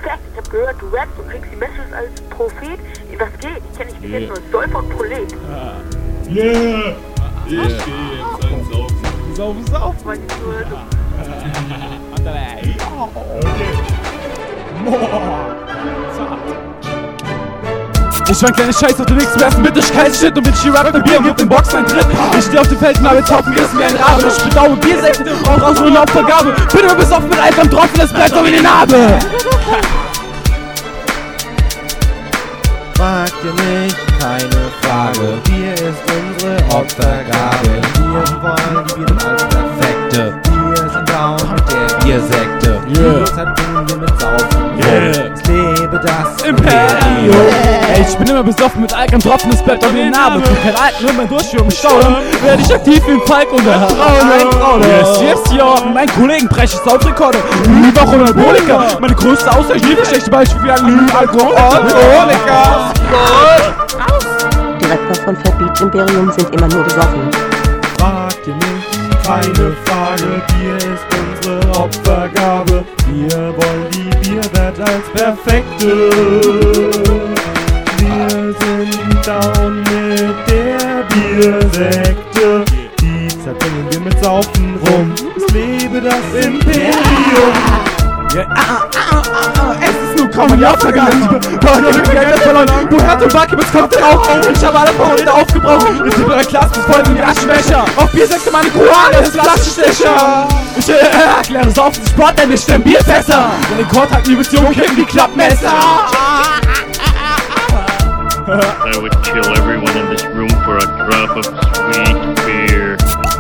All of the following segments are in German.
perfekt. Ich hab gehört, du rappst und kriegst die Messages als Prophet. Was geht? Ich kenn dich bis jetzt nur als Säufer und Prolet. Yeah! Ich geh jetzt ans Saufen. Saufen. Weil ich nur so. Ich war ein kleiner Scheiß auf den Mix, werfen bitte kein Shit und bitch, rap mit Bier und gib den Box einen Tritt. Ich steh auf dem Feld, mal mit Topfen gerissen wie ein Rabe. Ich bedaue Biersäfte, auch aus nur Laubvergabe. Bin nur besoffen mit Alkohol tropfen, das bleibt doch wie die Narbe. Fragt ihr mich, keine Frage. Bier ist unsere Opfergabe. Wir wollen die Biere als perfekte. Wir sind down mit der Biersekte. Die Zeit bringen wir mit Saufen. Es lebe das Imperium. Ey, ich bin immer besoffen mit Alkohol tropfen, das bleibt doch wie die Narbe. Für kein Alten, wenn man durchführt im Staudamm, werde ich aktiv wie ein Falk und der Traune. Yes, yo, mit meinen Kollegen breche ich Saufrekorde. Lübach und Alkoholiker. Meine größte Aussage, das schlechte Beispiel für einen Alkoholiker. Die Rapper von Fat Beat Imperium sind immer nur besoffen. Fragt ihr mich, keine Frage. Bier ist unsere Opfergabe. Wir wollen die Bierwelt als perfekte. Wir sind down mit der Biersekte. Die Zeit bringen wir mit Saufen rum. Es lebe das Imperium. Es ist nur kaum ja vergangen. Geld verloren. Du Härte und Backe, jetzt kommt der Rauch. Ich habe alle Vorräte aufgebraucht. Ich bin bei Klasse bis voll wie Aschenbecher. Auf Biersäcke meine Koran, das ist Flaschenstecher. Ich erkläre es auf den Sport, denn ich stemme Bierfässer. Wenn den Kord hat, die Beziehung kippen die Klappmesser. I would kill everyone in this room for a drop of sweet beer.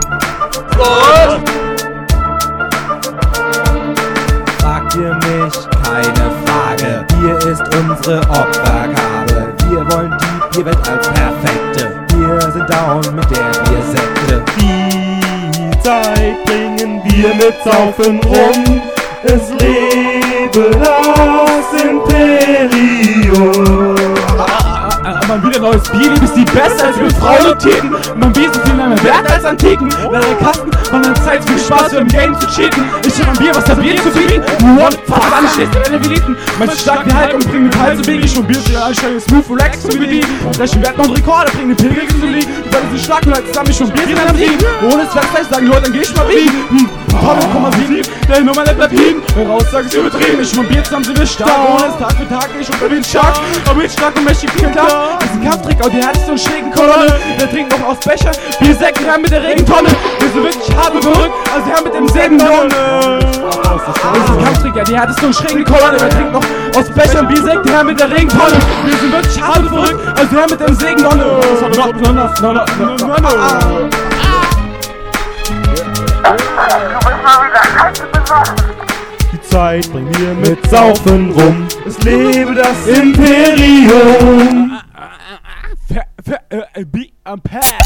Fragt ihr mich, keine Frage. Bier ist unsere Opfergabe. Wir wollen die Bierwelt als perfekte. Wir sind down mit der Biersekte. Die Zeit bringen wir mit Saufen rum. Es lebe das Imperium. Man wieder neues Bier, lieb ist die beste als für Frauen und Teten. Man Bier so viel mehr wert als Antiken. Leere Kasten, man hat Zeit für Spaß, für im Game zu cheaten. Ich hab ein Bier, was hat Bier zu bieten? Nur fast alle schlecht in der Eliten. Mein stark wie Halt und bring mit Hals und Weg. Ich schon Bier zu der Einstellung, smooth, relax zu bedienen. Flaschen Wert und Rekorde, bring den Pilger zu liegen. Die beiden sind stark und halt zusammen, ich schon Bier drin am Siegen. Ohne es gleich sagen, Leute, dann geh ich mal biegen. 0,7, der Nummer nicht bleibt liegen. Wenn Aussage ist übertrieben, ich schon Bier zusammen sind wir stark. Ohne es Tag für Tag, ich und bin stark. Aber ich stark und mächtig, klar. Das ist ein Kampftrick, auch die härteste und schrägen Kolonne. Der trinkt noch aus Becher, Biersäcken rein mit der Regentonne. Wir sind wirklich hart und verrückt, also her mit dem Sägendonne. Das ist ein Kampftrick, ja, die härteste und schrägen Kolonne. Der trinkt noch aus Becher, Biersäcken her mit der Regentonne. Wir sind wirklich hart und verrückt, also her mit dem Sägendonne. Die Zeit bringen wir mit Saufen rum. Es lebe das Imperium. Be am Pass.